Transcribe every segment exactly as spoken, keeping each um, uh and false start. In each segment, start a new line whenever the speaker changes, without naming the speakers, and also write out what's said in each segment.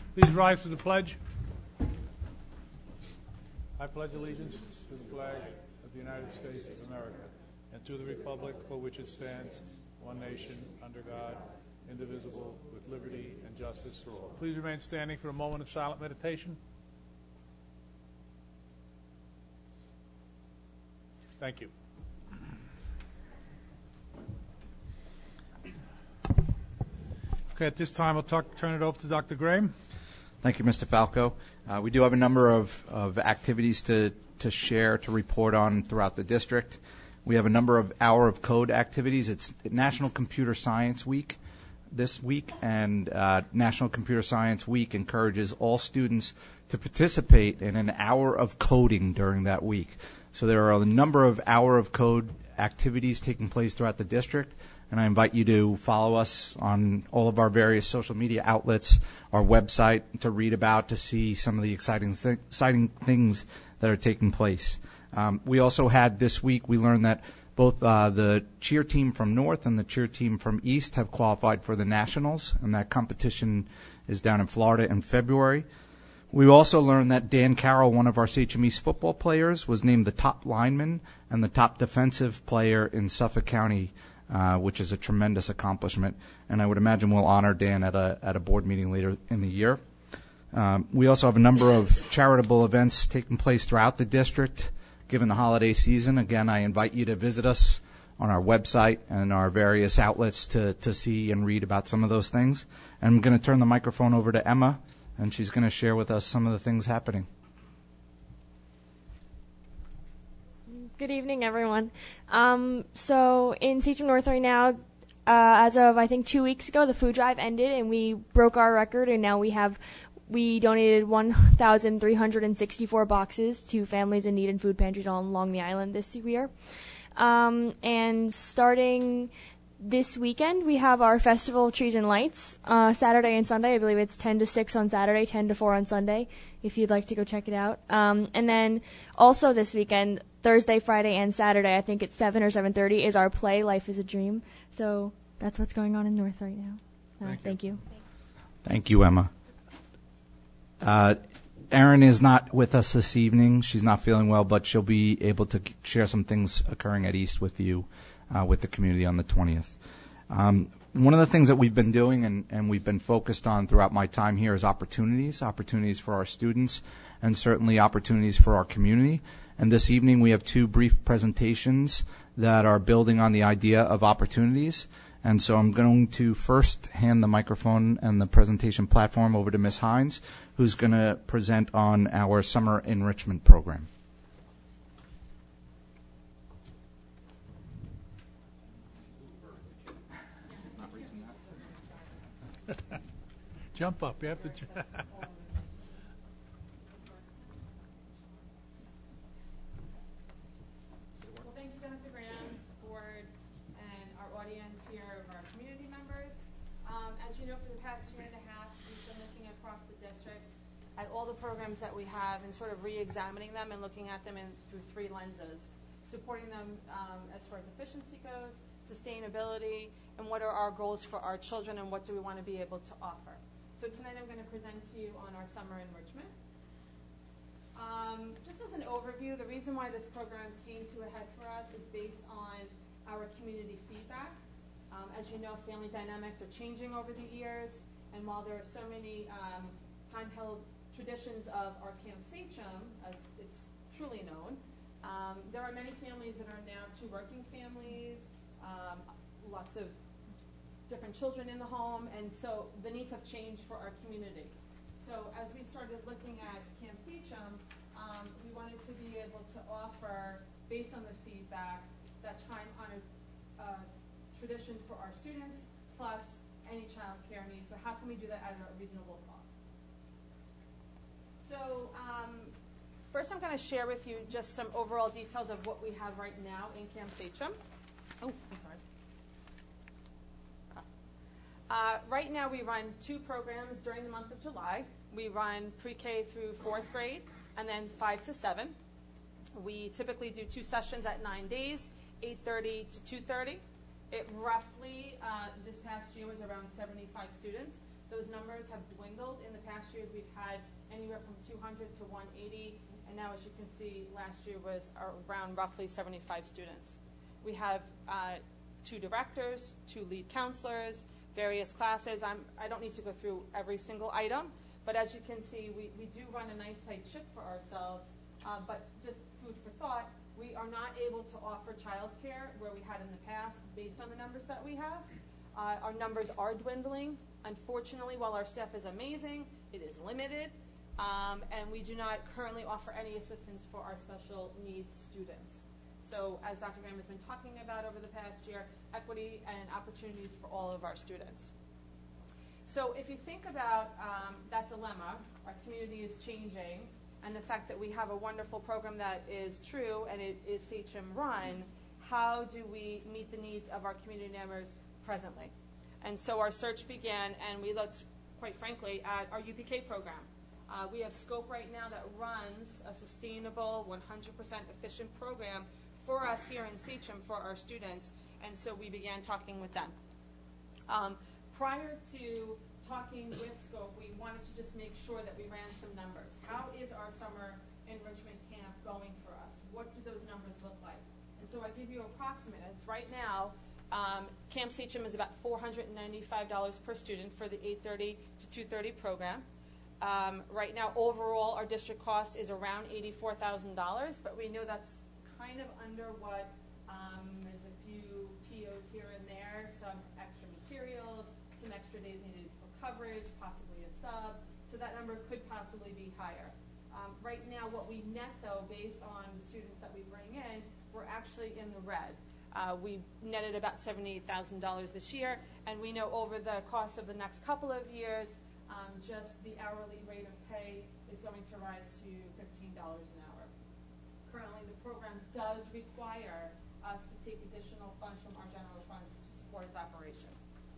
Please rise to the pledge. I pledge allegiance to the flag of the United States of America and to the republic for which it stands, one nation, under God, indivisible, with liberty and justice for all. Please remain standing for a moment of silent meditation. Thank you. Okay, at this time, I'll talk, turn it over to Doctor Graham.
Thank you, Mister Falco. Uh, we do have a number of, of activities to, to share, to report on throughout the district. We have a number of Hour of Code activities. It's National Computer Science Week this week, and uh, National Computer Science Week encourages all students to participate in an hour of coding during that week. So there are a number of Hour of Code activities taking place throughout the district, and I invite you to follow us on all of our various social media outlets, our website, to read about, to see some of the exciting, th- exciting things that are taking place. Um, we also had this week, we learned that both uh, the cheer team from North and the cheer team from East have qualified for the Nationals, and that competition is down in Florida in February. We also learned that Dan Carroll, one of our C H M East football players, was named the top lineman and the top defensive player in Suffolk County, uh, which is a tremendous accomplishment. And I would imagine we'll honor Dan at a at a board meeting later in the year. Um, we also have a number of charitable events taking place throughout the district, given the holiday season. Again, I invite you to visit us on our website and our various outlets to, to see and read about some of those things. And I'm going to turn the microphone over to Emma, and she's going to share with us some of the things happening.
Good evening, everyone. Um, so in C H M North right now, uh, as of I think two weeks ago, the food drive ended, and we broke our record, and now we have we donated one thousand three hundred sixty-four boxes to families in need in food pantries all along the island this year. Um, and starting this weekend, we have our Festival of Trees and Lights, uh, Saturday and Sunday. I believe it's ten to six on Saturday, ten to four on Sunday, if you'd like to go check it out. Um, and then also this weekend, Thursday, Friday, and Saturday, I think it's seven or seven thirty, is our play, Life is a Dream. So that's what's going on in North right now. Uh,
Thank you.
Thank you.
Thank you, Emma. Uh, Erin is not with us this evening. She's not feeling well, but she'll be able to share some things occurring at East with you, uh, with the community on the twentieth. Um, one of the things that we've been doing and, and we've been focused on throughout my time here is opportunities, opportunities for our students, and certainly opportunities for our community. And this evening we have two brief presentations that are building on the idea of opportunities. And so I'm going to first hand the microphone and the presentation platform over to Miz Hines, who's going to present on our summer enrichment program.
Jump up. You have to jump.
Well, thank you, Doctor Graham, board, and our audience here of our community members. Um, as you know, for the past year and a half, we've been looking across the district at all the programs that we have and sort of re-examining them and looking at them in, through three lenses, supporting them um, as far as efficiency goes, sustainability, and what are our goals for our children and what do we want to be able to offer. So tonight I'm going to present to you on our summer enrichment. Um, just as an overview, the reason why this program came to a head for us is based on our community feedback. Um, as you know, family dynamics are changing over the years, and while there are so many um, time-held traditions of our Camp Sachem, as it's truly known, um, there are many families that are now two working families, um, lots of different children in the home, and so the needs have changed for our community. So as we started looking at Camp Sachem, um, we wanted to be able to offer, based on the feedback, that time-honored uh, tradition for our students, plus any child care needs, but how can we do that at a reasonable cost? So um, first I'm going to share with you just some overall details of what we have right now in Camp Sachem. Oh, I'm sorry. Uh, right now we run two programs during the month of July. We run pre-K through fourth grade and then five to seven. We typically do two sessions at nine days, eight thirty to two thirty. It roughly, uh, this past year was around seventy-five students. Those numbers have dwindled. In the past years, we've had anywhere from two hundred to one eighty, and now, as you can see, last year was around roughly seventy-five students. We have uh, two directors, two lead counselors, various classes. I'm, I don't need to go through every single item, but as you can see, we, we do run a nice tight ship for ourselves, uh, but just food for thought, we are not able to offer childcare where we had in the past based on the numbers that we have. Uh, our numbers are dwindling. Unfortunately, while our staff is amazing, it is limited, um, and we do not currently offer any assistance for our special needs students. So as Doctor Graham has been talking about over the past year, equity and opportunities for all of our students. So if you think about um, that dilemma, our community is changing, and the fact that we have a wonderful program that is true and it is Sachem run, how do we meet the needs of our community members presently? And so our search began, and we looked, quite frankly, at our U P K program. Uh, we have Scope right now that runs a sustainable, one hundred percent efficient program for us here in Sachem for our students, and so we began talking with them. Um, prior to talking with Scope, we wanted to just make sure that we ran some numbers. How is our summer enrichment camp going for us? What do those numbers look like? And so I give you approximate. It's right now, um, Camp Sachem is about four hundred ninety-five dollars per student for the eight thirty to two thirty program. Um, right now, overall, our district cost is around eighty-four thousand dollars, but we know that's kind of under what um, there's a few P Os here and there, some extra materials, some extra days needed for coverage, possibly a sub, so that number could possibly be higher. Um, right now, what we net, though, based on the students that we bring in, we're actually in the red. Uh, we netted about seventy-eight thousand dollars this year, and we know over the course of the next couple of years, um, just the hourly rate of pay is going to rise to fifteen dollars an hour. Currently, the program does require us to take additional funds from our general fund to support its operation.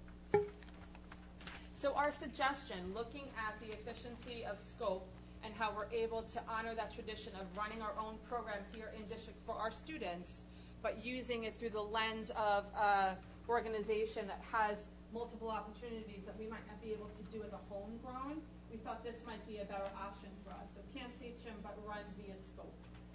So our suggestion, looking at the efficiency of Scope and how we're able to honor that tradition of running our own program here in district for our students, but using it through the lens of an organization that has multiple opportunities that we might not be able to do as a homegrown, we thought this might be a better option for us. So Camp Sachem, but run via Scope.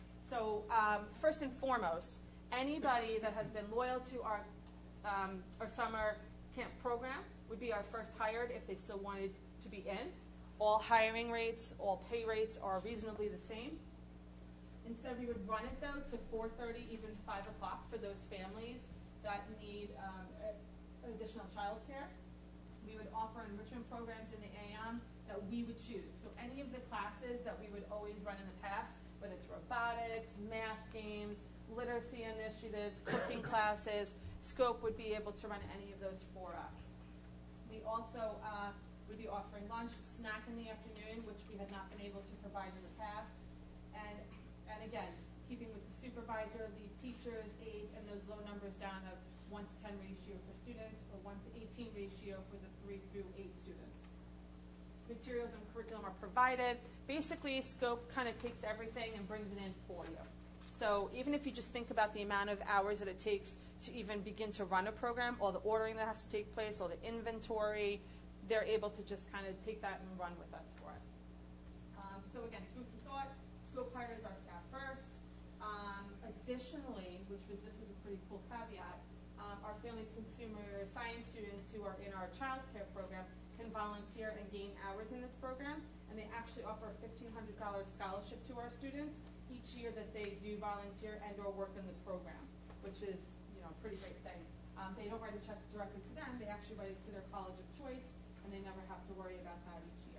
So um, first and foremost, anybody that has been loyal to our, um, our summer camp program would be our first hired if they still wanted to be in. All hiring rates, all pay rates are reasonably the same. Instead, we would run it, though, to four thirty, even five o'clock for those families that need um, additional child care. We would offer enrichment programs in the A M that we would choose. So any of the classes that we would always run in the past, whether it's robotics, math games, literacy initiatives, cooking classes, Scope would be able to run any of those for us. We also uh, would be offering lunch, snack in the afternoon, which we had not been able to provide in the past. And, and again, keeping with the supervisor, lead teachers, aides, and those low numbers down of one to ten ratio for students or one to eighteen ratio for the three through eight students. Materials and curriculum are provided. Basically, Scope kind of takes everything and brings it in for you. So even if you just think about the amount of hours that it takes to even begin to run a program, all the ordering that has to take place, all the inventory, they're able to just kind of take that and run with us for us. Um, so again, food for thought, Scope hires our staff first. Um, additionally, which was this was a pretty cool caveat, um, our family consumer science students who are in our child care program can volunteer and gain hours in this program, and they actually offer a fifteen hundred dollars scholarship to our students each year that they do volunteer and or work in the program, which is, you know, a pretty great thing. Um, they don't write a check directly to them, they actually write it to their college of choice, and they never have to worry about that each year.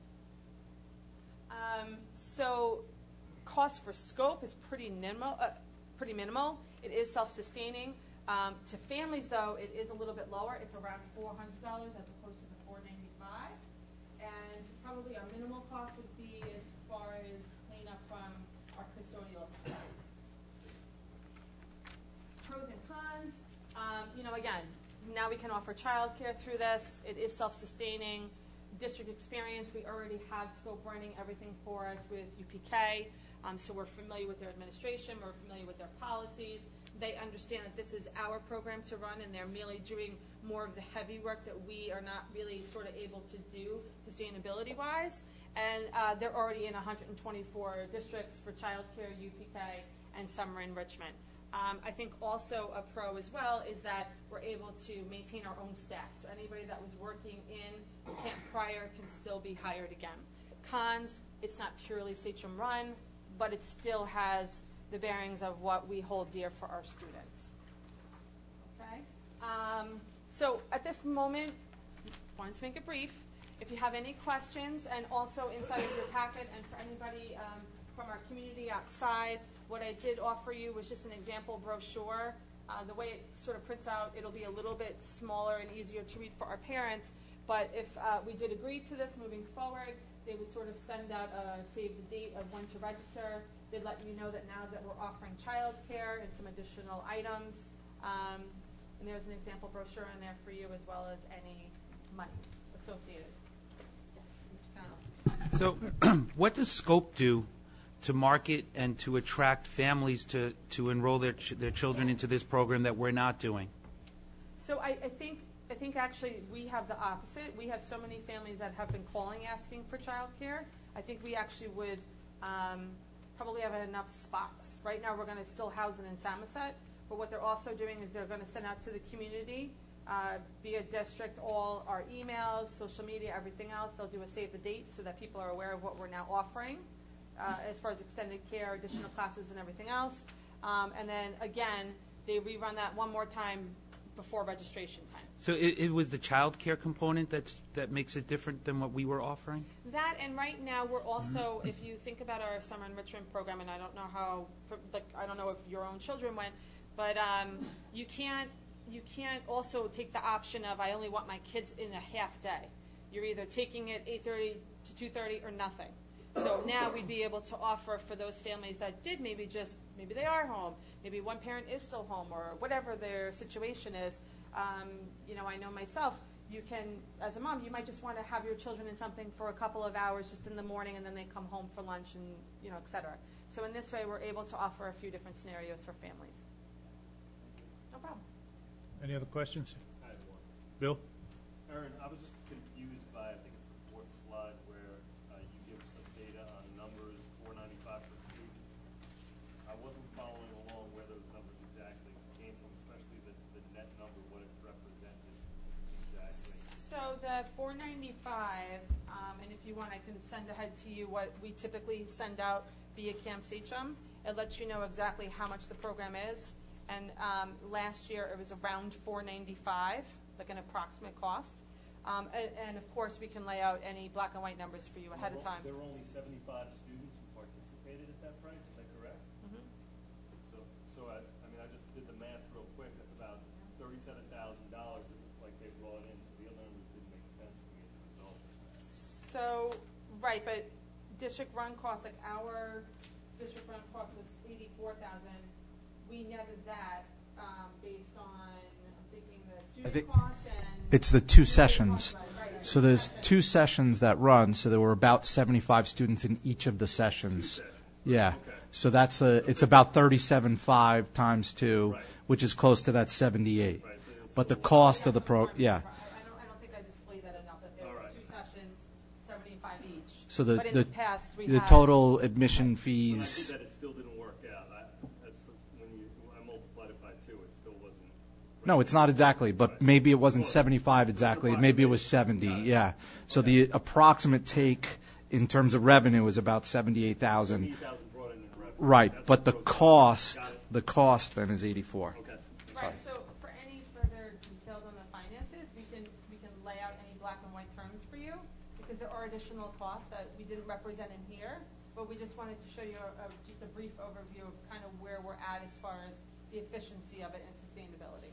Um, so cost for Scope is pretty minimal, uh, pretty minimal. It is self-sustaining. Um, to families, though, it is a little bit lower. It's around four hundred dollars as opposed to the four ninety-five. And probably our minimal cost would be as far as cleanup from our custodial staff. Pros and cons. Um, you know, again, now we can offer childcare through this. It is self-sustaining. district experience, we already have Scope running everything for us with U P K, um, so we're familiar with their administration, we're familiar with their policies. They understand that this is our program to run, and they're merely doing more of the heavy work that we are not really sort of able to do sustainability-wise. And uh, they're already in one hundred twenty-four districts for childcare, U P K, and summer enrichment. Um, I think also a pro as well is that we're able to maintain our own staff. So anybody that was working in camp prior can still be hired again. Cons, it's not purely Sachem run, but it still has the bearings of what we hold dear for our students. Okay? Um, so at this moment, wanted to make it brief. If you have any questions, and also inside of your packet, and for anybody um, from our community outside, what I did offer you was just an example brochure. Uh, the way it sort of prints out, it'll be a little bit smaller and easier to read for our parents. But if uh, we did agree to this moving forward, they would sort of send out a save the date of when to register. They'd let you know that now that we're offering childcare and some additional items. Um, and there's an example brochure in there for you, as well as any monies associated. Yes, Mister Connell.
So what does Scope do to market and to attract families to, to enroll their ch- their children into this program that we're not doing?
So I, I think I think actually we have the opposite. We have so many families that have been calling asking for childcare. I think we actually would um, probably have enough spots. Right now we're going to still house it in Samoset, but what they're also doing is they're going to send out to the community uh, via district all our emails, social media, everything else. They'll do a save the date so that people are aware of what we're now offering. Uh, as far as extended care, additional classes, and everything else. Um, and then, again, they rerun that one more time before registration time.
So it, it was the child care component that's, that makes it different than what we were offering?
That, and right now, we're also, if you think about our summer enrichment program, and I don't know how, for, like, I don't know if your own children went, but um, you can't, you can't also take the option of, I only want my kids in a half day. You're either taking it eight thirty to two thirty or nothing. So now we'd be able to offer for those families that did maybe just, maybe they are home, maybe one parent is still home, or whatever their situation is. Um, you know, I know myself, you can, as a mom, you might just want to have your children in something for a couple of hours just in the morning, and then they come home for lunch and, you know, et cetera. So in this way, we're able to offer a few different scenarios for families. No problem.
Any other questions?
I have one.
Bill?
Erin, I was just confused by, I think it's the fourth slide, where uh, you give some data on numbers, four ninety-five per student. I wasn't following along where those numbers exactly came from, especially the, the net number, what it represented exactly.
So the four ninety-five, um, and if you want, I can send ahead to you what we typically send out via Camp Sachem. It lets you know exactly how much the program is. And um, last year it was around four ninety-five, like an approximate cost. Um, and, and of course, we can lay out any black and white numbers for you ahead of time.
There were only seventy-five students who participated at that price, is that correct?
Mm-hmm.
So, so I, I mean, I just did the math real quick. That's about thirty-seven thousand dollars if it's like they brought in. So the other numbers didn't make sense to me as a result.
So, right, but district run cost, like our district run cost was eighty-four thousand dollars. We netted that um, based on, I'm thinking, the student costs and...
It's the two sessions. So there's two sessions that run, so there were about seventy-five students in each of the sessions. Yeah. So that's a, it's about thirty-seven five times two, which is close to that seventy-eight. But the cost of the pro, yeah.
I don't, I don't think I displayed that enough, that there were two sessions, seventy-five each.
So the
But in
the,
the past, we
the
had-
total admission
When I
fees.
did that, it still didn't work out. I, that's the, when you when I multiplied it by two, it still wasn't.
No, it's not exactly, but maybe it wasn't seventy-five exactly. Maybe it was seventy, yeah. So the approximate take in terms of revenue is about seventy-eight thousand.
eighty thousand brought in in revenue.
Right,
That's
but the
gross.
cost,
Got it.
the cost then is eighty-four.
Okay.
Right, so for any further details on the finances, we can, we can lay out any black and white terms for you, because there are additional costs that we didn't represent in here, but we just wanted to show you a, a, just a brief overview of kind of where we're at as far as the efficiency of it and sustainability.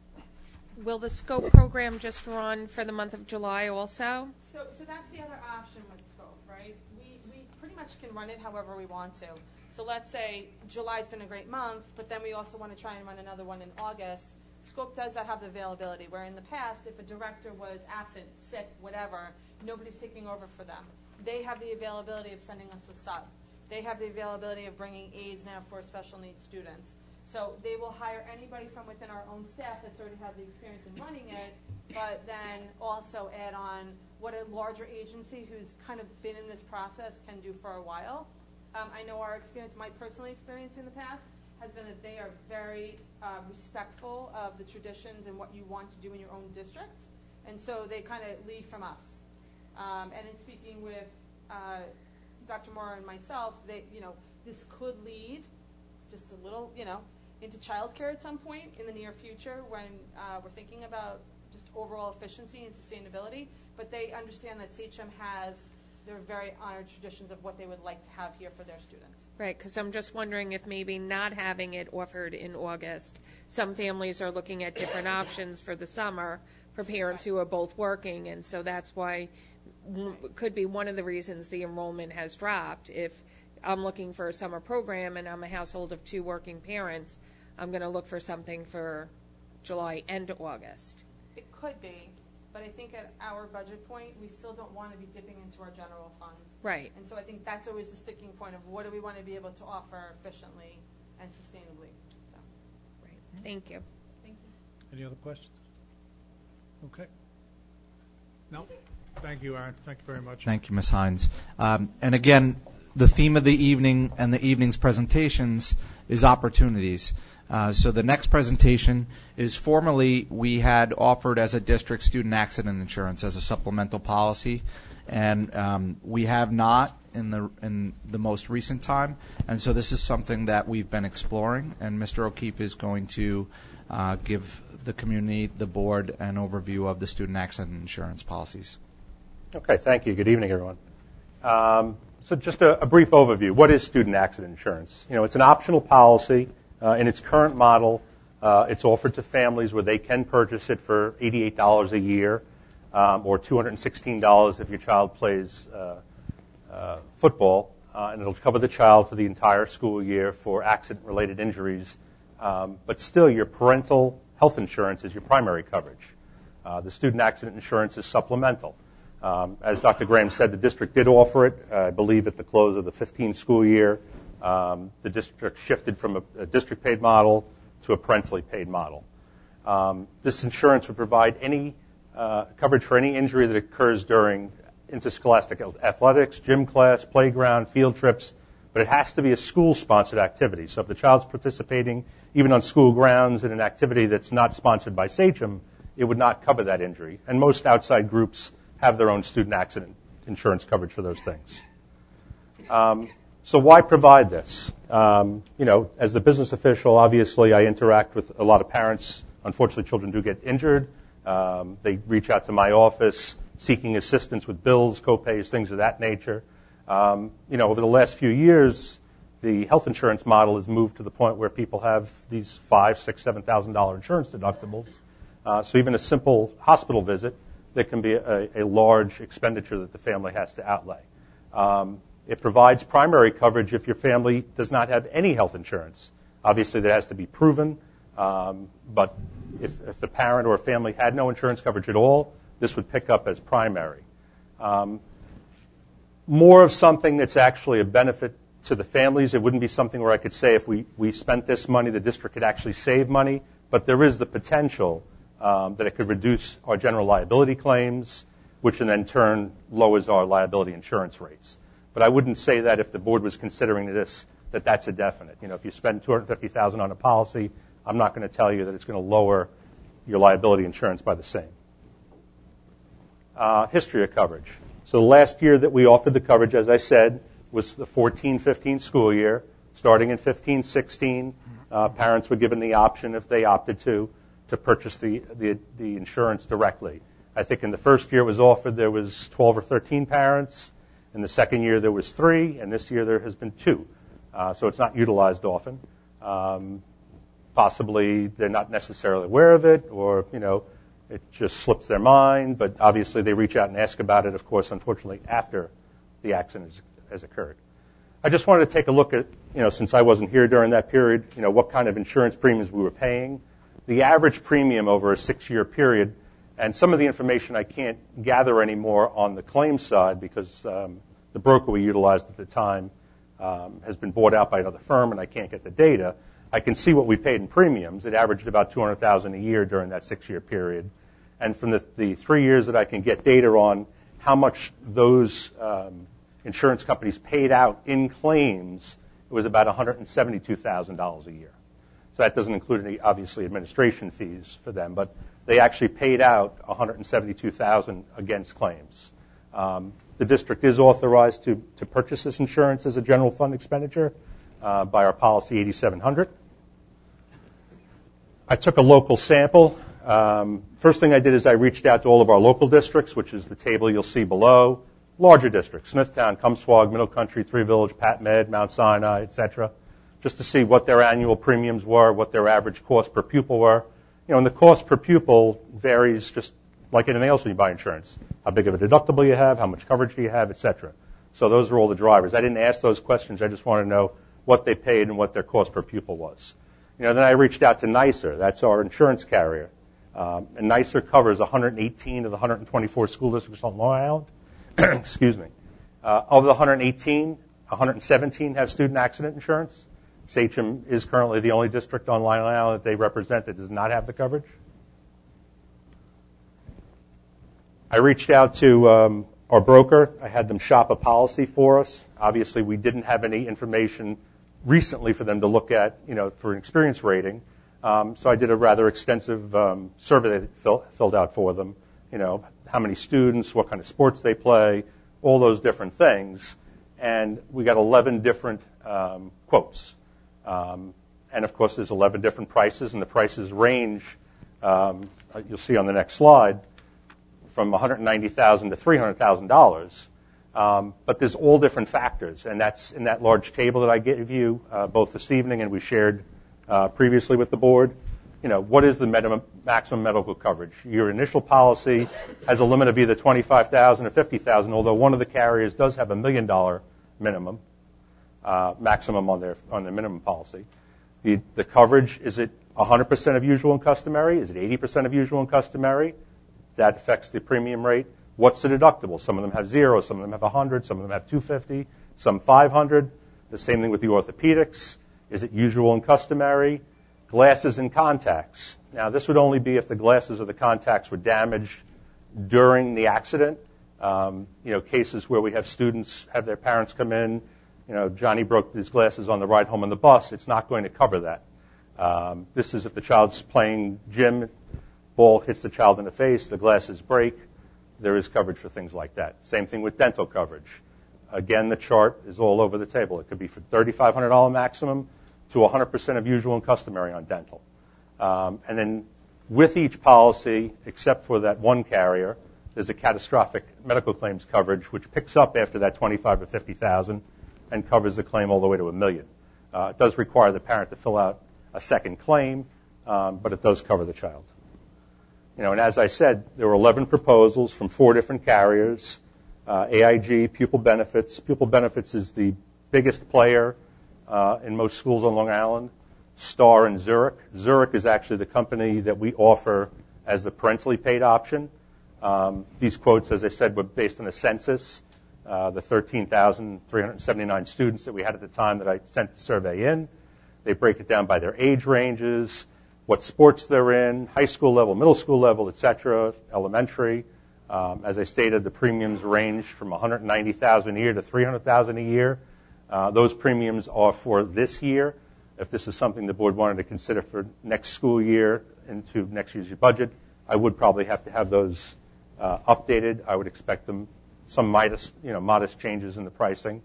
Will the SCOPE program just run for the month of July also?
So, so that's the other option with Scope, right? We, we pretty much can run it however we want to. So let's say July's been a great month, but then we also want to try and run another one in August. Scope does have the availability, where in the past, if a director was absent, sick, whatever, nobody's taking over for them. They have the availability of sending us a sub. They have the availability of bringing aides now for special needs students. So they will hire anybody from within our own staff that's already had the experience in running it, but then also add on what a larger agency who's kind of been in this process can do for a while. Um, I know our experience, my personal experience in the past, has been that they are very uh, respectful of the traditions and what you want to do in your own district, and so they kind of lead from us. Um, and in speaking with uh, Doctor Mora and myself, they, you know, this could lead just a little, you know, into childcare at some point in the near future when uh, we're thinking about just overall efficiency and sustainability. But they understand that Sachem has their very honored traditions of what they would like to have here for their students.
Right, because I'm just wondering if maybe not having it offered in August, some families are looking at different options for the summer for parents who are both working, and so that's why w- could be one of the reasons the enrollment has dropped. If I'm looking for a summer program and I'm a household of two working parents, I'm going to look for something for July and August.
It could be, but I think at our budget point, we still don't want to be dipping into our general funds.
Right.
And so I think that's always the sticking point of what do we want to be able to offer efficiently and sustainably. So,
Right. Thank you.
thank you.
Any other questions? Okay. No? Thank you, Aaron. Thank you very much.
Thank you, Miz Hines. Um, and again, the theme of the evening and the evening's presentations is opportunities. Uh, so the next presentation is formerly we had offered as a district student accident insurance as a supplemental policy, and um, we have not in the in the most recent time. And so this is something that we've been exploring, and Mister O'Keefe is going to uh, give the community, the board, an overview of the student accident insurance policies.
Okay, thank you. Good evening, everyone. Um, so just a, a brief overview. What is student accident insurance? You know, it's an optional policy. Uh, in its current model, uh, it's offered to families where they can purchase it for eighty-eight dollars a year um, or two hundred sixteen dollars if your child plays uh, uh, football, uh, and it'll cover the child for the entire school year for accident-related injuries. Um, but still, your parental health insurance is your primary coverage. Uh, the student accident insurance is supplemental. Um, as Doctor Graham said, the district did offer it, uh, I believe, at the close of the fifteen school year. Um, the district shifted from a, a district-paid model to a parentally paid model. Um, this insurance would provide any uh, coverage for any injury that occurs during interscholastic athletics, gym class, playground, field trips, but it has to be a school-sponsored activity. So if the child's participating even on school grounds in an activity that's not sponsored by Sachem, it would not cover that injury. And most outside groups have their own student accident insurance coverage for those things. Um, So why provide this? Um, you know, as the business official, obviously I interact with a lot of parents. Unfortunately, children do get injured. Um, they reach out to my office seeking assistance with bills, co-pays, things of that nature. Um, you know, over the last few years, the health insurance model has moved to the point where people have these five, six, seven thousand dollar insurance deductibles. Uh, so even a simple hospital visit, there can be a, a large expenditure that the family has to outlay. Um, It provides primary coverage if your family does not have any health insurance. Obviously, that has to be proven. Um, but if, if the parent or a family had no insurance coverage at all, this would pick up as primary. Um, more of something that's actually a benefit to the families. It wouldn't be something where I could say if we, we spent this money, the district could actually save money. But there is the potential um, that it could reduce our general liability claims, which in then turn lowers our liability insurance rates. But I wouldn't say that if the board was considering this, that that's a definite. You know, if you spend two hundred fifty thousand dollars on a policy, I'm not going to tell you that it's going to lower your liability insurance by the same. Uh, history of coverage. So the last year that we offered the coverage, as I said, was the fourteen fifteen school year. Starting in fifteen sixteen, uh, parents were given the option, if they opted to, to purchase the, the, the insurance directly. I think in the first year it was offered, there was twelve or thirteen parents. In the second year, there was three, and this year there has been two. Uh, so it's not utilized often. Um, possibly they're not necessarily aware of it, or, you know, it just slips their mind. But obviously they reach out and ask about it, of course, unfortunately, after the accident has, has occurred. I just wanted to take a look at, you know, since I wasn't here during that period, you know, what kind of insurance premiums we were paying. The average premium over a six-year period And some of the information I can't gather anymore on the claim side because um, the broker we utilized at the time um, has been bought out by another firm, and I can't get the data. I can see what we paid in premiums. It averaged about two hundred thousand dollars a year during that six-year period. And from the, the three years that I can get data on how much those um, insurance companies paid out in claims, it was about one hundred seventy-two thousand dollars a year. So that doesn't include any, obviously, administration fees for them, but they actually paid out one hundred seventy-two thousand dollars against claims. Um, the district is authorized to, to purchase this insurance as a general fund expenditure uh, by our policy eighty-seven hundred. I took a local sample. Um, first thing I did is I reached out to all of our local districts, which is the table you'll see below. Larger districts, Smithtown, Cumswog, Middle Country, Three Village, Pat Med, Mount Sinai, et cetera, just to see what their annual premiums were, what their average cost per pupil were. You know, and the cost per pupil varies just like anything else when you buy insurance. How big of a deductible you have, how much coverage do you have, et cetera. So those are all the drivers. I didn't ask those questions. I just wanted to know what they paid and what their cost per pupil was. You know, then I reached out to NYSER. That's our insurance carrier. Um, and NYSER covers one hundred eighteen of the one hundred twenty-four school districts on Long Island. Excuse me. Uh, of the one hundred eighteen, one hundred seventeen have student accident insurance. Sachem is currently the only district on Long Island that they represent that does not have the coverage. I reached out to um, our broker. I had them shop a policy for us. Obviously, we didn't have any information recently for them to look at, you know, for an experience rating. Um, so I did a rather extensive um, survey that fill, filled out for them. You know, how many students, what kind of sports they play, all those different things. And we got eleven different um, quotes. Um, and, of course, there's eleven different prices, and the prices range, um, you'll see on the next slide, from one hundred ninety thousand dollars to three hundred thousand dollars. Um, but there's all different factors, and that's in that large table that I gave you uh, both this evening and we shared uh, previously with the board. You know, what is the minimum, maximum medical coverage? Your initial policy has a limit of either twenty-five thousand dollars or fifty thousand dollars, although one of the carriers does have a million dollar minimum, uh, maximum on their on their minimum policy. The, the coverage, is it one hundred percent of usual and customary? Is it eighty percent of usual and customary? That affects the premium rate. What's the deductible? Some of them have zero, some of them have one hundred, some of them have two hundred fifty, some five hundred. The same thing with the orthopedics. Is it usual and customary? Glasses and contacts. Now, this would only be if the glasses or the contacts were damaged during the accident. Um, you know, cases where we have students have their parents come in. You know, Johnny broke his glasses on the ride home on the bus. It's not going to cover that. Um, this is if the child's playing gym, ball hits the child in the face, the glasses break. There is coverage for things like that. Same thing with dental coverage. Again, the chart is all over the table. It could be for thirty-five hundred dollars maximum to one hundred percent of usual and customary on dental. Um, and then with each policy, except for that one carrier, there's a catastrophic medical claims coverage, which picks up after that twenty-five or fifty thousand and covers the claim all the way to a million. Uh, it does require the parent to fill out a second claim, um, but it does cover the child. You know, and as I said, there were eleven proposals from four different carriers. Uh, A I G, Pupil Benefits. Pupil Benefits is the biggest player uh, in most schools on Long Island. Star and Zurich. Zurich is actually the company that we offer as the parentally paid option. Um, these quotes, as I said, were based on the census, uh, the thirteen thousand three hundred seventy-nine students that we had at the time that I sent the survey in. They break it down by their age ranges, what sports they're in, high school level, middle school level, et cetera, elementary. Um, as I stated, the premiums range from one hundred ninety thousand dollars a year to three hundred thousand dollars a year. Uh, those premiums are for this year. If this is something the board wanted to consider for next school year into next year's budget, I would probably have to have those uh, updated. I would expect them some modest, you know, modest changes in the pricing.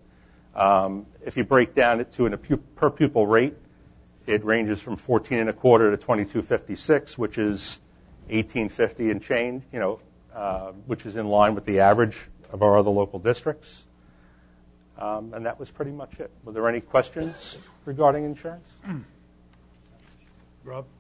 Um, if you break down it to a pu- per pupil rate, it ranges from fourteen and a quarter to twenty-two fifty-six, which is eighteen fifty and change, you know, uh, which is in line with the average of our other local districts. Um, and that was pretty much it. Were there any questions regarding insurance?
Rob?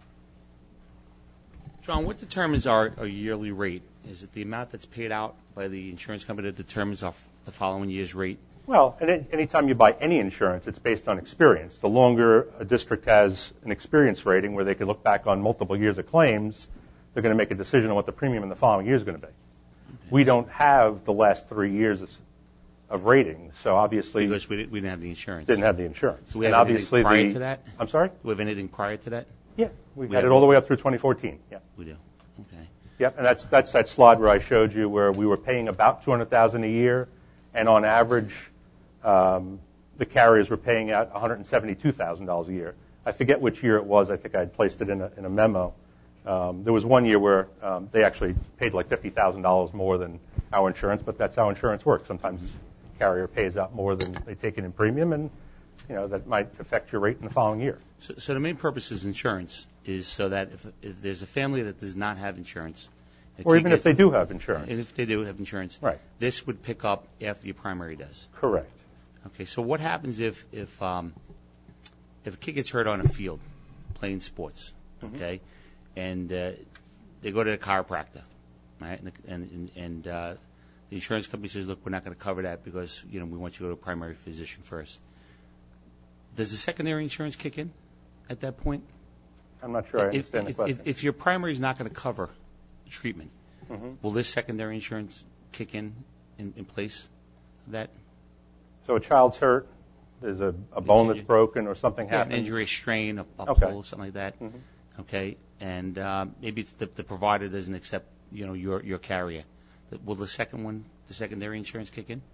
John, what determines our, our yearly rate? Is it the amount that's paid out by the insurance company that determines our, the following year's rate?
Well, and anytime you buy any insurance, it's based on experience. The longer a district has an experience rating where they can look back on multiple years of claims, they're going to make a decision on what the premium in the following year is going to be. We don't have the last three years of, of ratings, so obviously
Because we didn't, we didn't have the insurance.
didn't have the insurance.
Do we
and
have
obviously
anything prior
the,
to that?
I'm sorry?
Do we have anything prior to that?
Yeah, we,
We
had
have
it all the
it.
way up through twenty fourteen. Yeah.
We do. Okay.
Yep, and that's that's that slide where I showed you where we were paying about two hundred thousand dollars a year, and on average, um, the carriers were paying out one hundred seventy-two thousand dollars a year. I forget which year it was. I think I had placed it in a, in a memo. Um, there was one year where um, they actually paid like fifty thousand dollars more than our insurance, but that's how insurance works. Sometimes the carrier pays out more than they take in in premium, and you know that might affect your rate in the following year.
So, so the main purpose is insurance is so that if, if there's a family that does not have insurance, a
Or
kid
even if
gets-
they do have insurance.
and if they do have insurance,
Right.
this would pick up after your primary does.
Correct.
Okay, so what happens if if um, if a kid gets hurt on a field playing sports, okay, and uh, they go to a chiropractor, right, and and, and uh, the insurance company says, look, we're not going to cover that because you know we want you to go to a primary physician first. Does the secondary insurance kick in at that point?
I'm not sure I
If,
understand the
if,
question.
if, if your primary is not going to cover treatment, will this secondary insurance kick in in, in place of that?
So a child's hurt, there's a, a bone that's
injury.
broken or something
Yeah, an
happens.
injury, a strain, a, a
Okay.
pull, something like that. Okay, and uh, maybe it's the, the provider doesn't accept, you know, your your carrier. Will the second one, the secondary insurance, kick in?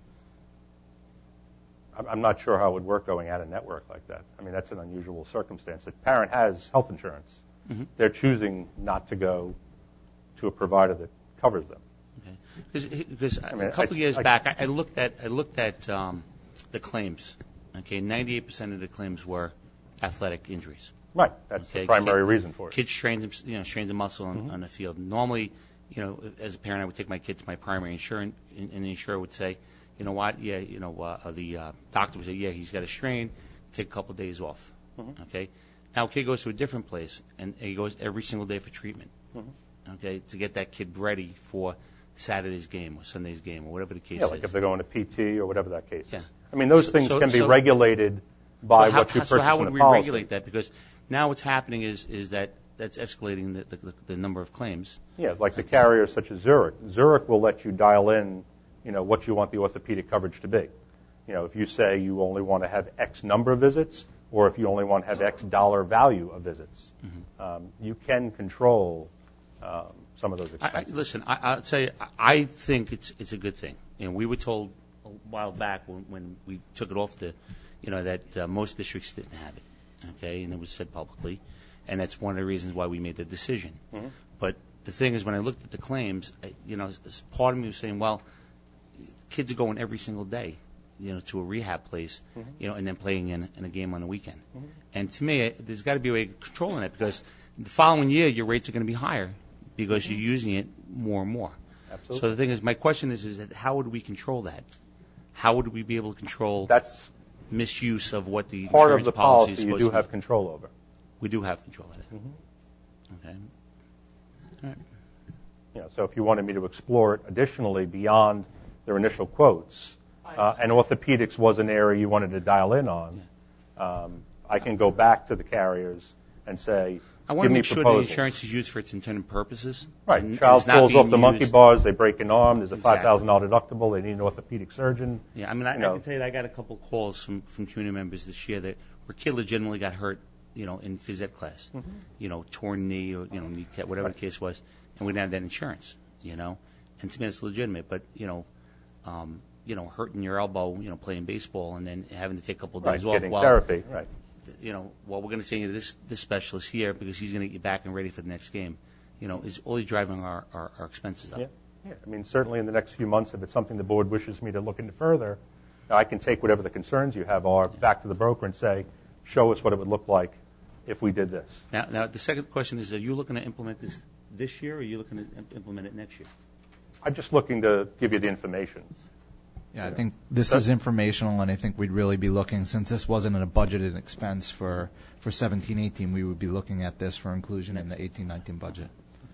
I'm I'm not sure how it would work going out of network like that. I mean, that's an unusual circumstance. The parent has health insurance.
Mm-hmm.
They're choosing not to go to a provider that covers them.
Okay, because
I mean,
a couple
I-
years
I-
back, I, I looked at I looked at um, the claims. Okay, ninety-eight percent of the claims were athletic injuries.
Right. That's
Okay,
the primary
kid-
reason for it.
Kid strains, you know, strains a muscle
Mm-hmm.
on, on the field. Normally, you know, as a parent, I would take my kid to my primary insurance, and, and the insurer would say, you know what, yeah, you know, uh, the uh, doctor would say, yeah, he's got a strain, take a couple of days off.
Mm-hmm.
Okay, now a kid goes to a different place, and he goes every single day for treatment.
Mm-hmm.
Okay, to get that kid ready for Saturday's game or Sunday's game or whatever the case
Yeah,
is.
like if they're going to P T or whatever that case
Yeah.
is. I mean, those
So-
things
so-
can be
so-
regulated by
so how,
what you
how-
purchase
So how
in
would
the
we
policy.
regulate that? Because now what's happening is is that that's escalating the, the, the number of claims.
Yeah, like the carriers such as Zurich. Zurich will let you dial in, you know, what you want the orthopedic coverage to be. You know, if you say you only want to have X number of visits, or if you only want to have X dollar value of visits,
Mm-hmm.
um, you can control um, some of those
I, I,
expenses.
listen, I, I'll tell you, I, I think it's it's a good thing. You know, we were told a while back when, when we took it off the, you know, that uh, most districts didn't have it. Okay, and it was said publicly, and that's one of the reasons why we made the decision.
Mm-hmm.
But the thing is, when I looked at the claims, I, you know, s- s- part of me was saying, well, kids are going every single day, you know, to a rehab place,
Mm-hmm.
you know, and then playing in, in a game on the weekend. And to me, it- there's got to be a way of controlling that because the following year your rates are going to be higher because you're using it more and more.
Mm-hmm. Absolutely.
So the thing is, my question is, is that how would we control that? How would we be able to control
That's
misuse of what the
part of
insurance
the
policy is
policy you
supposed
do
to
have
be?
control over.
We do have control of it. Okay. All right.
You know, so if you wanted me to explore it additionally beyond their initial quotes, uh, and orthopedics was an area you wanted to dial in on, um, I can go back to the carriers and say,
I want
give
to
me
make sure the
proposals.
insurance is used for its intended purposes.
Right.
and
Child
it's not
falls
being
off the monkey
used-
bars, they break an arm, there's a
Exactly.
five thousand dollars deductible, they need an orthopedic surgeon.
Yeah, I mean, I,
You know.
I can tell you that I got a couple calls from, from community members this year that where a kid legitimately got hurt, you know, in phys ed class,
Mm-hmm.
you know, torn knee or, you know, kneecap, whatever the case was, and we didn't have that insurance, you know. And to me, it's legitimate, but, you know, um, you know, hurting your elbow, you know, playing baseball and then having to take a couple of
Right,
days off
getting
while,
therapy, right.
you know, well, we're going to send you to this, this specialist here because he's going to get you back and ready for the next game, you know, is only driving our, our, our expenses up.
Yeah, yeah. I mean, certainly in the next few months, if it's something the board wishes me to look into further, I can take whatever the concerns you have are back to the broker and say, show us what it would look like if we did this.
Now, now, the second question is, are you looking to implement this this year or are you looking to im- implement it next year?
I'm just looking to give you the information.
Yeah, I think this is informational, and I think we'd really be looking, since this wasn't a budgeted expense for, for seventeen eighteen, we would be looking at this for inclusion in the eighteen nineteen budget.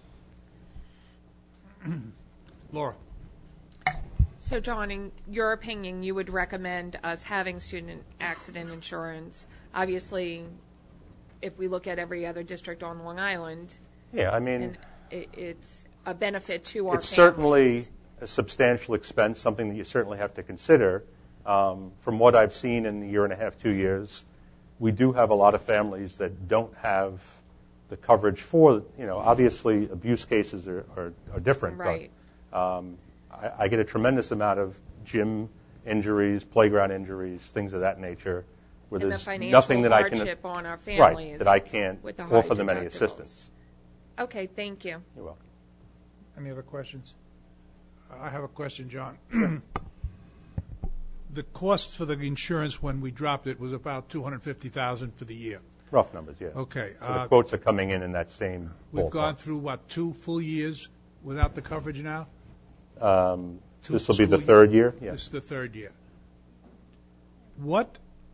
Laura?
So, John, in your opinion, you would recommend us having student accident insurance. Obviously, if we look at every other district on Long Island,
Yeah, I mean,
And- it, it's a benefit to our
It's
families.
certainly a substantial expense, something that you certainly have to consider. Um, from what I've seen in the year and a half, two years, we do have a lot of families that don't have the coverage for, you know, obviously abuse cases are, are, are different.
Right.
But um, I, I get a tremendous amount of gym injuries, playground injuries, things of that nature, where
And the
there's
financial
nothing that I can,
hardship on our
right,
families
that I can't
with the high
offer them any
deductibles.
assistance.
Okay, thank you.
You're welcome.
Any other questions? I have a question, John. The cost for the insurance when we dropped it was about two hundred fifty thousand dollars for the year.
Rough numbers, yeah.
Okay.
So
uh,
the quotes are coming in in that same
We've
ballpark.
gone through, what, two full years without the coverage now?
Um,
Two
this will be the
school
third year?
This
Yes.
is the third year. What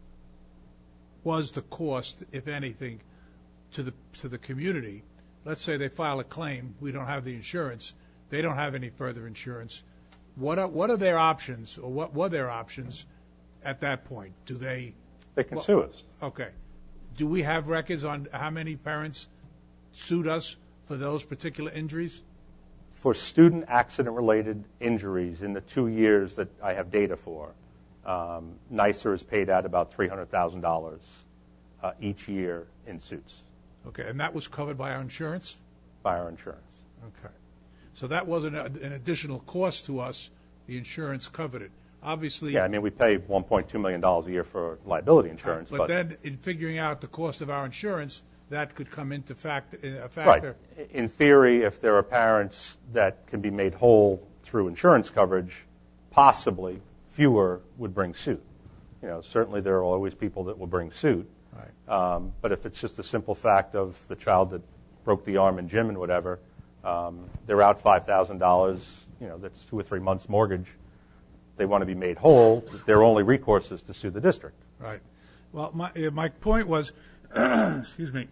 was the cost, if anything, to the to the community? Let's say they file a claim, we don't have the insurance, they don't have any further insurance. What are what are their options, or what were their options at that point? Do they?
They can
well,
sue us.
Okay. Do we have records on how many parents sued us for those particular injuries?
For student accident-related injuries in the two years that I have data for, um, NYSER has paid out about three hundred thousand dollars uh, each year in suits
Okay, and that was covered by our insurance?
by our insurance.
Okay. So that wasn't a- an additional cost to us. The insurance covered it. Obviously.
Yeah, I mean, we pay one point two million dollars a year for liability insurance,
But
but,
then in figuring out the cost of our insurance, that could come into fact, a
right.
factor.
In theory, if there are parents that can be made whole through insurance coverage, possibly fewer would bring suit. You know, certainly there are always people that will bring suit.
Right.
Um, but if it's just a simple fact of the child that broke the arm in gym and whatever, um, they're out five thousand dollars, you know, that's two or three months' mortgage. They want to be made whole. Their only recourse is to sue the district.
Right. Well, my, uh, my point was, excuse me,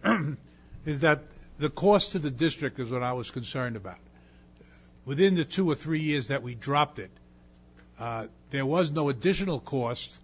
is that the cost to the district is what I was concerned about. Within the two or three years that we dropped it, uh, there was no additional cost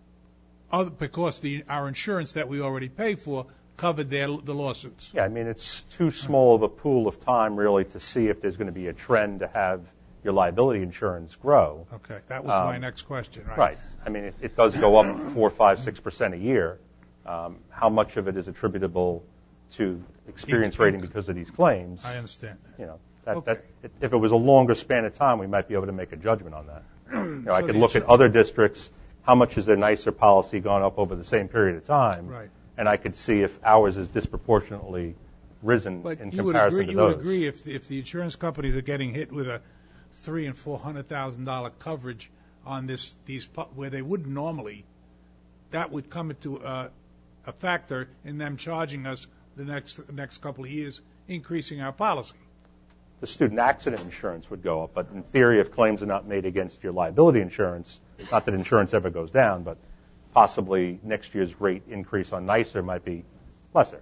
other, because the, our insurance that we already paid for covered their, the lawsuits.
Yeah, I mean, it's too small of a pool of time, really, to see if there's going to be a trend to have your liability insurance grow.
Okay, that was my next question, right?
Right. I mean, it, it does go up four, five, six percent a year. Um, how much of it is attributable to experience rating because of these claims?
I understand that.
You know, that,
Okay.
that, if it was a longer span of time, we might be able to make a judgment on that. You know, I
So
could
the
look at
insur-
other districts. How much has their NYSER policy gone up over the same period of time?
Right.
And I could see if ours is disproportionately risen
But
in
you would
comparison
agree,
to
you
those.
would agree if, the- if the insurance companies are getting hit with a three and four hundred thousand dollar coverage on this, these, pu- where they wouldn't normally, that would come into uh, a factor in them charging us the next, next couple of years, increasing our policy.
The student accident insurance would go up, but in theory, if claims are not made against your liability insurance, not that insurance ever goes down, but possibly next year's rate increase on NYSER might be lesser.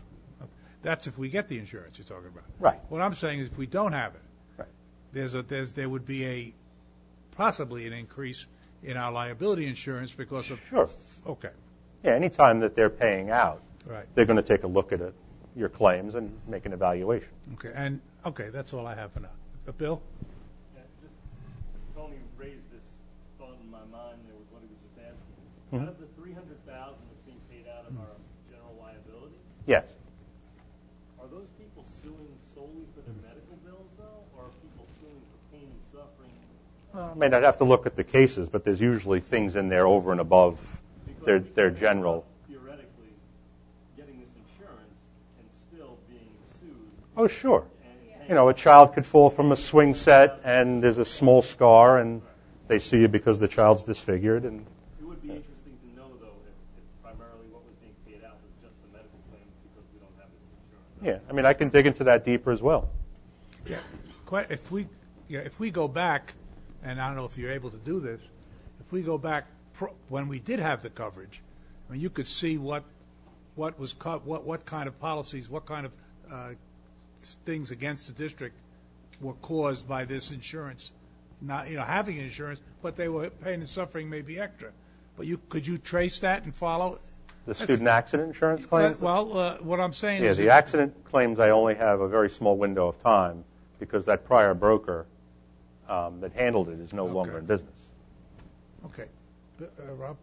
That's if we get the insurance you're talking about.
Right.
What I'm saying is if we don't have it,
Right.
there's a, there's, there would be a, possibly an increase in our liability insurance because of.
Sure.
Okay,
Yeah, anytime that they're paying out,
right.
they're going to take a look at it, your claims and make an evaluation.
Okay, and, okay, that's all I have for now. Uh, Bill?
Yeah, just, Tony raised this thought in my mind there with what he was just asking.
Mm-hmm.
Out of the three hundred thousand that's being paid out of our general liability,
Yes.
are those people suing solely for their medical bills, though, or are people suing for pain and suffering?
I mean, I'd have to look at the cases, but there's usually things in there over and above
Because
their,
we
their
can't
general.
theoretically getting this insurance and still being sued.
Oh, sure.
And
You know, a child could fall from a swing set and there's a small scar and they sue you because the child's disfigured. And
it would be interesting to know, though, if, if primarily what was being paid out was just the medical claims because we don't have this insurance.
yeah, I mean, I can dig into that deeper as well.
Yeah. Quite, if we, yeah, if we go back, and I don't know if you're able to do this, if we go back pro- when we did have the coverage, I mean, you could see what, what was, co- what, what kind of policies, what kind of uh, s- things against the district were caused by this insurance. Not, you know, having insurance, but they were pain and suffering maybe extra. But you, could you trace that and follow?
The student accident insurance claims?
Well, uh, what I'm saying
Yeah,
is...
the
that-
accident claims I only have a very small window of time because that prior broker um, that handled it is no
Okay.
longer in business.
Okay. Uh, Rob?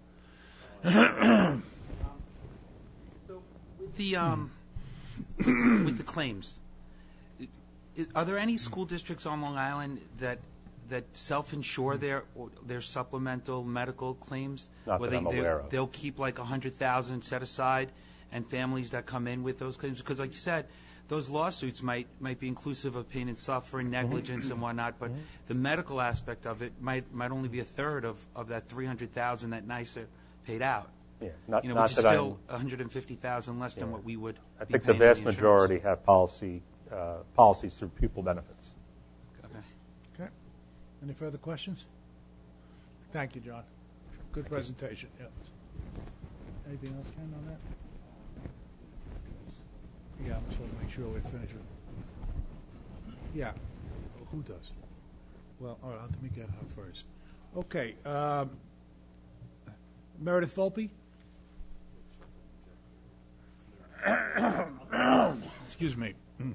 So with the um, with the claims, i- i- are there any school districts on Long Island that that self-insure their or their supplemental medical claims?
Not
Where
that I'm
they,
aware of.
They'll keep like a hundred thousand set aside, and families that come in with those claims, because like you said, those lawsuits might might be inclusive of pain and suffering, negligence, and whatnot, but the medical aspect of it might might only be a third of, of that three hundred thousand that NYSER paid out.
Yeah, not,
You know,
not
which is
that
still
I'm,
one hundred fifty thousand less than
Yeah.
what we would.
I
be
think the
paying on
vast
insurance.
majority have policy uh, policies through pupil benefits.
Okay.
Okay. Any further questions? Thank you, John. Good presentation. Yeah. Anything else, Ken, on that? Yeah, I'm just want to make sure we finish it. Yeah. Who does? Well, all right, let me get her first. Okay. Um, Meredith Volpe? Excuse me.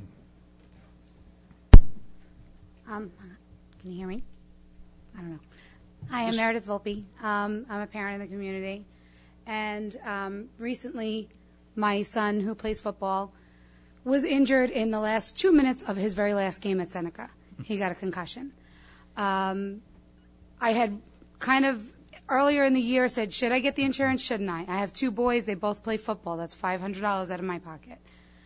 Um, can you hear me? I don't know. Hi, I'm Meredith Volpe. Um, I'm a parent in the community. And um, recently, my son, who plays football, was injured in the last two minutes of his very last game at Seneca. He got a concussion. Um, I had kind of earlier in the year said, should I get the insurance, shouldn't I? I have two boys. They both play football. That's five hundred dollars out of my pocket.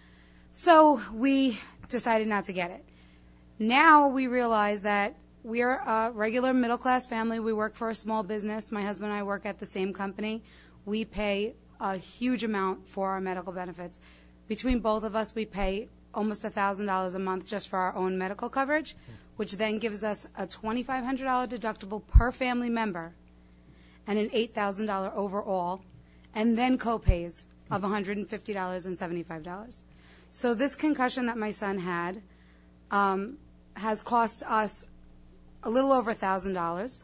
So we decided not to get it. Now we realize that we're a regular middle-class family. We work for a small business. My husband and I work at the same company. We pay a huge amount for our medical benefits. Between both of us, we pay almost one thousand dollars a month just for our own medical coverage, which then gives us a twenty-five hundred dollars deductible per family member and an eight thousand dollars overall, and then co-pays of one hundred fifty dollars and seventy-five dollars. So this concussion that my son had um, has cost us a little over one thousand dollars.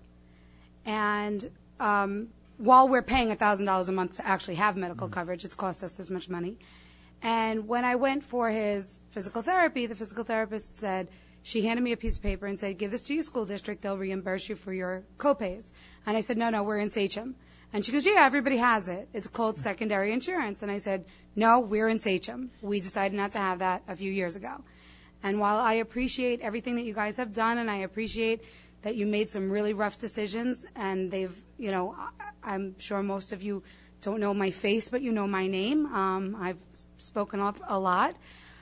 And um, while we're paying one thousand dollars a month to actually have medical coverage, it's cost us this much money. And when I went for his physical therapy, the physical therapist said, she handed me a piece of paper and said, give this to your school district. They'll reimburse you for your copays. And I said, no, no, we're in Sachem. And she goes, yeah, everybody has it. It's called secondary insurance. And I said, no, we're in Sachem. We decided not to have that a few years ago. And while I appreciate everything that you guys have done, and I appreciate that you made some really rough decisions, and they've, you know, I- I'm sure most of you don't know my face, but you know my name. Um, I've spoken up a lot.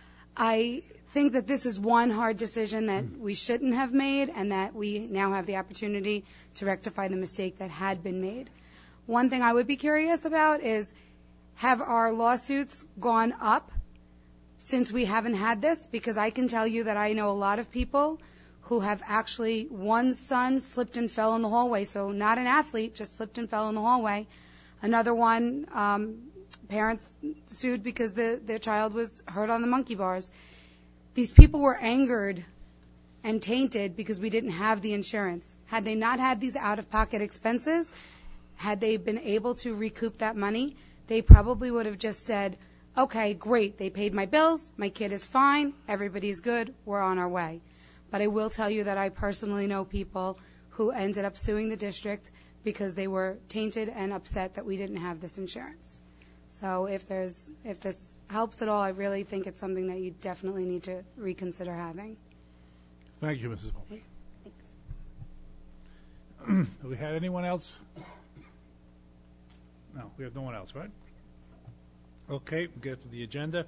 I think that this is one hard decision that we shouldn't have made, and that we now have the opportunity to rectify the mistake that had been made. One thing I would be curious about is, have our lawsuits gone up since we haven't had this? Because I can tell you that I know a lot of people who have actually, one son slipped and fell in the hallway, so not an athlete, just slipped and fell in the hallway. Another one, um, parents sued because the, their child was hurt on the monkey bars. These people were angered and tainted because we didn't have the insurance. Had they not had these out-of-pocket expenses, had they been able to recoup that money, they probably would have just said, okay, great, they paid my bills, my kid is fine, everybody's good, we're on our way. But I will tell you that I personally know people who ended up suing the district because they were tainted and upset that we didn't have this insurance. So if there's, if this helps at all, I really think it's something that you definitely need to reconsider having.
Thank you, Missus Volpe. Have we had anyone else? No, we have no one else, right? Okay, we'll get to the agenda.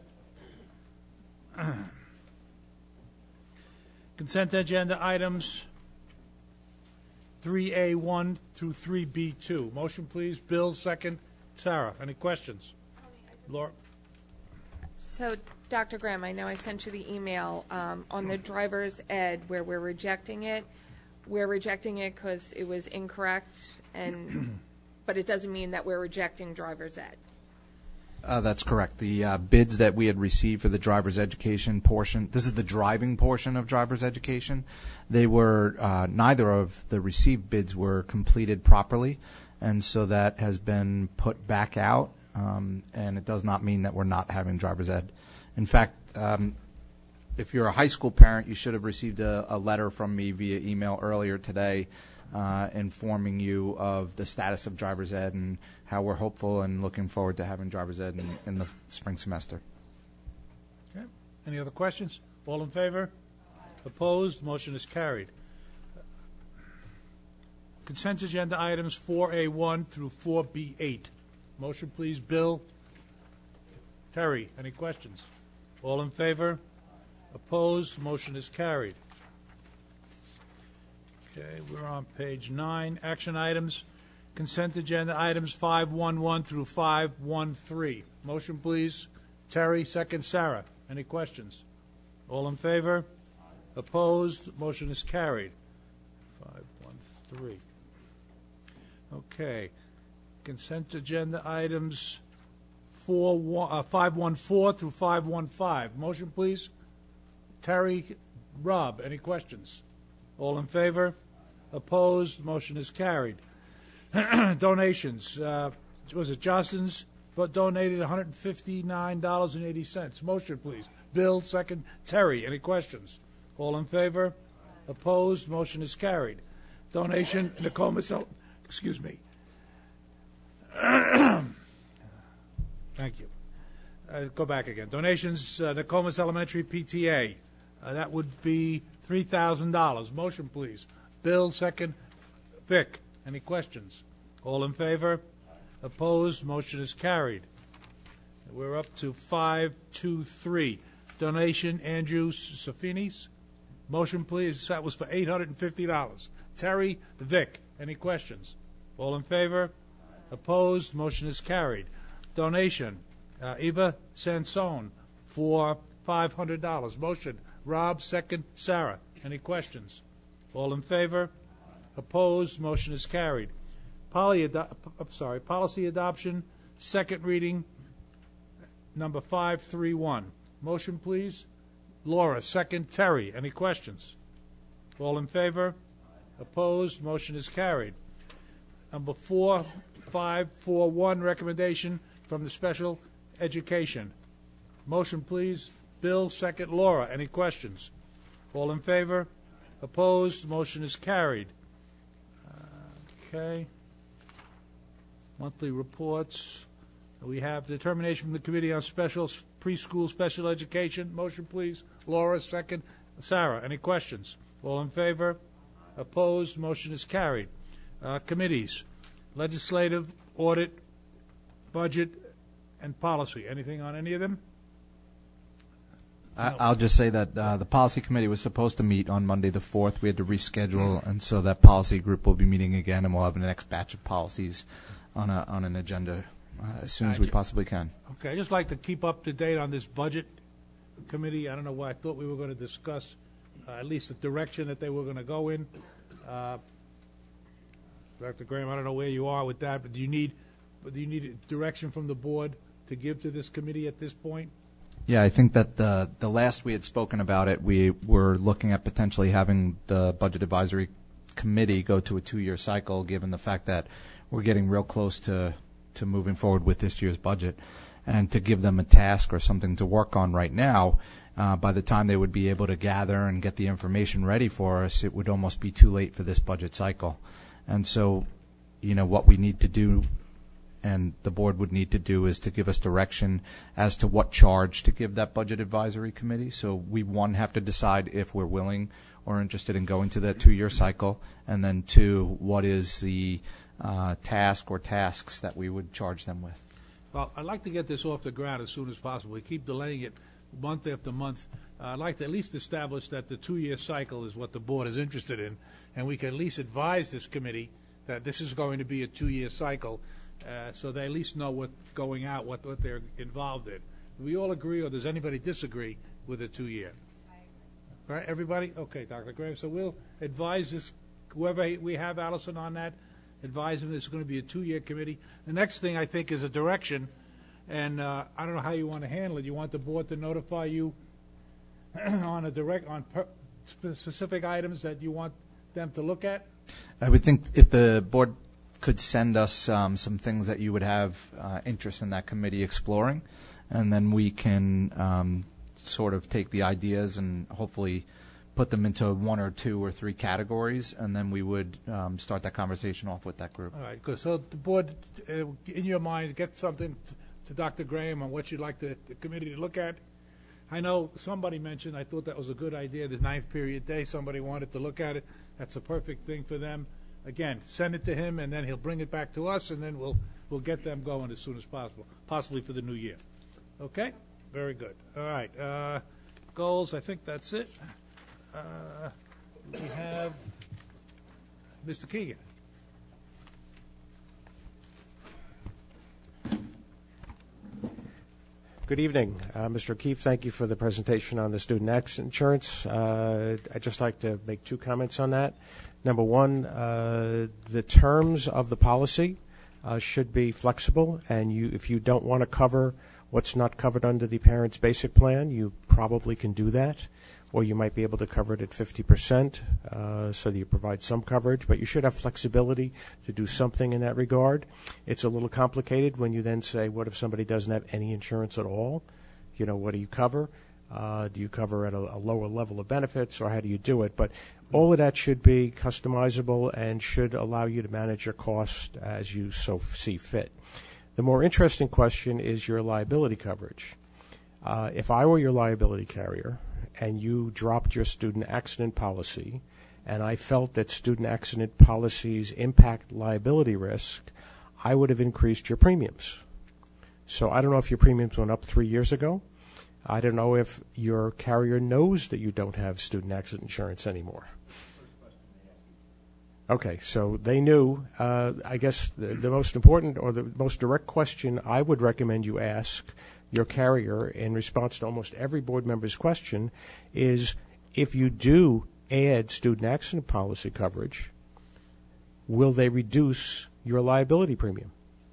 Consent agenda items three A one through three B two. Motion, please. Bill, second. Sarah, any questions? Laura?
So, Doctor Graham, I know I sent you the email um, on the driver's ed where we're rejecting it. We're rejecting it because it was incorrect, and but it doesn't mean that we're rejecting driver's ed.
Uh, that's correct. The uh, bids that we had received for the driver's education portion, this is the driving portion of driver's education, they were, uh, neither of the received bids were completed properly, and so that has been put back out um, and it does not mean that we're not having driver's ed. In fact, um, if you're a high school parent, you should have received a, a letter from me via email earlier today uh, informing you of the status of driver's ed and how we're hopeful and looking forward to having driver's ed in, in the spring semester.
Okay. Any other questions? All in favor? Opposed? Motion is carried. Consent agenda items four A one through four B eight. Motion, please. Bill? Terry, any questions? All in favor? Opposed? Motion is carried. Okay, we're on page nine. Action items. Consent agenda items five one one through five one three. Motion, please. Terry, second. Sarah, any questions? All in favor? Opposed? Motion is carried. five one three. Okay. Consent agenda items four, one, uh, five one four through five one five. Motion, please. Terry, Rob, any questions? All in favor? Opposed? Motion is carried. Donations. Uh, was it Johnston's but donated one hundred fifty-nine dollars and eighty cents. Motion, please. Bill, second. Terry, any questions? All in favor? Opposed? Motion is carried. Donation, Nokomis, excuse me. Thank you. Uh, go back again. Donations, uh, Nokomis Elementary P T A. Uh, that would be three thousand dollars. Motion, please. Bill, second. Vic, any questions? All in favor? Opposed? Motion is carried. We're up to five two three. Donation, Andrew Safinis. Motion, please. That was for eight hundred fifty dollars. Terry, Vic, any questions? All in favor? Opposed? Motion is carried. Donation, uh, Eva Sansone for five hundred dollars. Motion, Rob, second. Sarah, any questions? All in favor? Opposed? Motion is carried. Poly ado- I'm sorry, policy adoption, second reading, number five three one. Motion, please. Laura, second. Terry, any questions? All in favor? Opposed? Motion is carried. Number four five four one, recommendation from the Special Education. Motion, please. Bill, second. Laura, any questions? All in favor? Opposed? Motion is carried. Okay. Monthly reports. We have determination from the Committee on Special Preschool Special Education. Motion, please. Laura, second. Sarah, any questions? All in favor? Opposed? Motion is carried. Uh, committees. Legislative, Audit, Budget, and Policy. Anything on any of them?
I- I'll just say that uh, the policy committee was supposed to meet on Monday the fourth. We had to reschedule, and so that policy group will be meeting again, and we'll have the next batch of policies on a on an agenda uh, as soon as we possibly can.
Okay, I just like to keep up to date on this budget committee. I don't know why I thought we were going to discuss uh, at least the direction that they were going to go in. Uh, Doctor Graham, I don't know where you are with that, but do you need, but do you need direction from the board to give to this committee at this point?
Yeah, I think that the the last we had spoken about it, we were looking at potentially having the Budget Advisory Committee go to a two-year cycle, given the fact that we're getting real close to, to moving forward with this year's budget, and to give them a task or something to work on right now. Uh, by the time they would be able to gather and get the information ready for us, it would almost be too late for this budget cycle. And so, you know, what we need to do and the board would need to do is to give us direction as to what charge to give that Budget Advisory Committee. So we, one, have to decide if we're willing or interested in going to that two-year cycle, and then two, what is the uh, task or tasks that we would charge them with.
Well, I'd like to get this off the ground as soon as possible. We keep delaying it month after month. Uh, I'd like to at least establish that the two-year cycle is what the board is interested in, and we can at least advise this committee that this is going to be a two-year cycle, uh, so they at least know what's going out, what, what they're involved in. Do we all agree, or does anybody disagree with a two-year? Right, everybody? Okay, Doctor Graham. So we'll advise this, whoever we have, Allison, on that, advise them this is going to be a two-year committee. The next thing, I think, is a direction, and uh, I don't know how you want to handle it. You want the board to notify you on a direct, on per, specific items that you want them to look at?
I would think if the board could send us um, some things that you would have uh, interest in that committee exploring, and then we can um, sort of take the ideas and hopefully put them into one or two or three categories, and then we would um, start that conversation off with that group.
All right, good. So the board, uh, in your mind, get something t- to Doctor Graham on what you'd like the, the committee to look at. I know somebody mentioned, I thought that was a good idea, the ninth period day. Somebody wanted to look at it. That's a perfect thing for them. Again, send it to him, and then he'll bring it back to us, and then we'll we'll get them going as soon as possible, possibly for the new year. Okay? Very good. All right. Uh, goals, I think that's it. Uh, we have Mister Keegan.
Good evening, uh, Mister O'Keefe. Thank you for the presentation on the student accident insurance. Uh, I'd just like to make two comments on that. Number one, uh, the terms of the policy uh, should be flexible, and you, if you don't want to cover what's not covered under the parent's basic plan, you probably can do that, or you might be able to cover it at fifty percent uh, so that you provide some coverage, but you should have flexibility to do something in that regard. It's a little complicated when you then say, what if somebody doesn't have any insurance at all? You know, what do you cover? Uh, do you cover at a, a lower level of benefits, or how do you do it? But all of that should be customizable and should allow you to manage your cost as you so f- see fit. The more interesting question is your liability coverage. Uh, if I were your liability carrier, and you dropped your student accident policy, and I felt that student accident policies impact liability risk, I would have increased your premiums. So I don't know if your premiums went up three years ago. I don't know if your carrier knows that you don't have student accident insurance anymore. Okay, so they knew. Uh, I guess the, the most important or the most direct question I would recommend you ask your carrier in response to almost every board member's question is, if you do add student accident policy coverage, will they reduce your liability premium?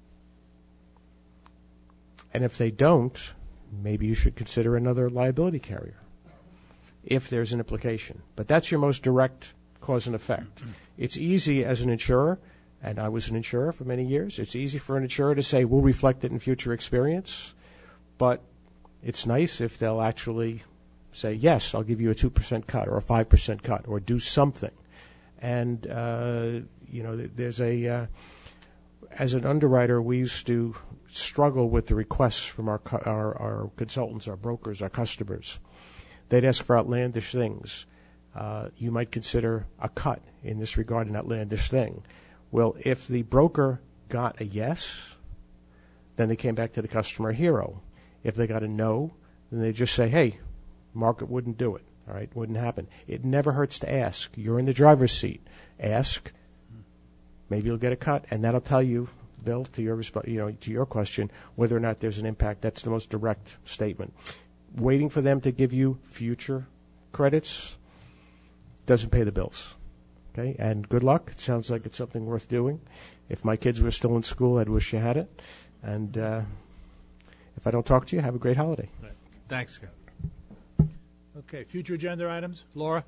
And if they don't, maybe you should consider another liability carrier if there's an implication. But that's your most direct cause and effect. Mm-hmm. It's easy as an insurer, and I was an insurer for many years, it's easy for an insurer to say, we'll reflect it in future experience. But it's nice if they'll actually say, yes, I'll give you a two percent cut or a five percent cut or do something. And, uh, you know, there's a, uh, as an underwriter, we used to struggle with the requests from our, co- our, our consultants, our brokers, our customers. They'd ask for outlandish things. Uh, you might consider a cut in this regard, an outlandish thing. Well, if the broker got a yes, then they came back to the customer hero. If they got a no, then they just say, hey, market wouldn't do it. All right, wouldn't happen. It never hurts to ask. You're in the driver's seat. Ask. Maybe you'll get a cut, and that'll tell you, Bill, to your resp- you know, to your question, whether or not there's an impact. That's the most direct statement. Waiting for them to give you future credits doesn't pay the bills. Okay, and good luck. It sounds like it's something worth doing. If my kids were still in school, I'd wish you had it. And uh, if I don't talk to you, have a great holiday.
Right. Thanks, Scott. Okay, future agenda items. Laura?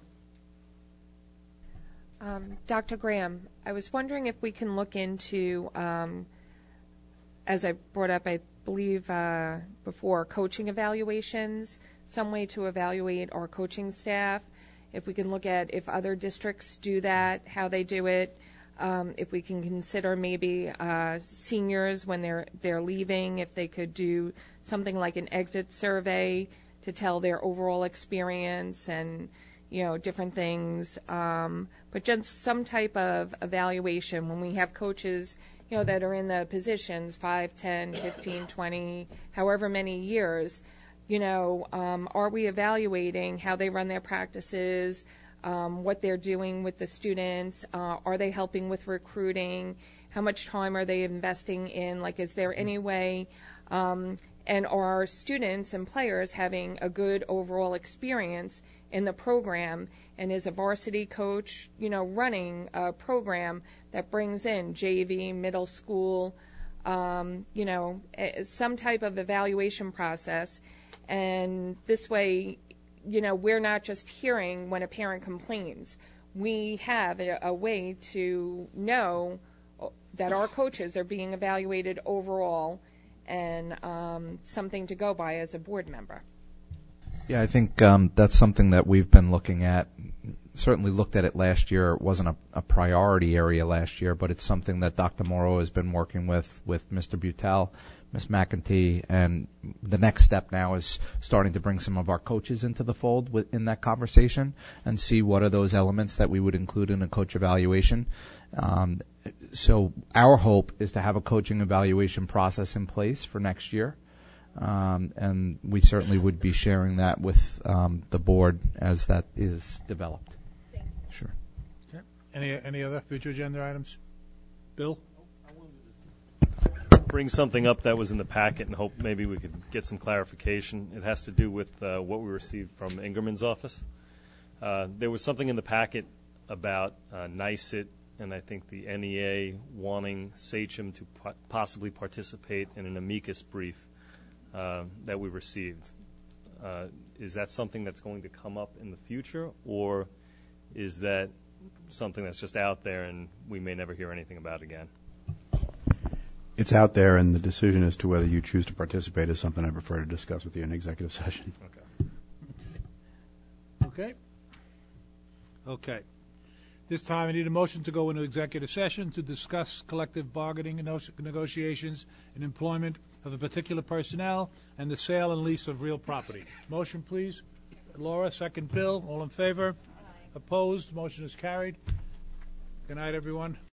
Um, Doctor Graham, I was wondering if we can look into, um, as I brought up, I believe uh, before, coaching evaluations, some way to evaluate our coaching staff. If we can look at if other districts do that, how they do it. Um, if we can consider maybe uh, seniors when they're they're leaving, if they could do something like an exit survey to tell their overall experience and, you know, different things. Um, but just some type of evaluation when we have coaches, you know, that are in the positions five, ten, fifteen, twenty, however many years, you know, um, are we evaluating how they run their practices, um, what they're doing with the students, uh, are they helping with recruiting, how much time are they investing in, like, is there any way, um, and are students and players having a good overall experience in the program, and is a varsity coach, you know, running a program that brings in J V, middle school, um, you know, some type of evaluation process. And this way, you know, we're not just hearing when a parent complains. We have a, a way to know that our coaches are being evaluated overall, and um, something to go by as a board member.
Yeah, I think um, that's something that we've been looking at. Certainly looked at it last year. It wasn't a, a priority area last year, but it's something that Doctor Morrow has been working with, with Mister Butel, Miz McEntee, and the next step now is starting to bring some of our coaches into the fold with, in that conversation and see what are those elements that we would include in a coach evaluation. Um, so our hope is to have a coaching evaluation process in place for next year. Um, and we certainly would be sharing that with um, the board as that is developed. Sure.
Okay. Any any other future agenda items? Bill?
Bring something up that was in the packet and hope maybe we could get some clarification. It has to do with uh, what we received from Ingerman's office. Uh, there was something in the packet about uh, NYSET and I think the N E A wanting Sachem to po- possibly participate in an amicus brief uh, that we received. Uh, is that something that's going to come up in the future, or is that something that's just out there and we may never hear anything about again?
It's out there, and the decision as to whether you choose to participate is something I prefer to discuss with you in executive session.
Okay.
Okay. Okay. This time I need a motion to go into executive session to discuss collective bargaining and negotiations and employment of the particular personnel and the sale and lease of real property. Motion, please. Laura, second Bill. All in favor? Aye. Opposed? Motion is carried. Good night, everyone.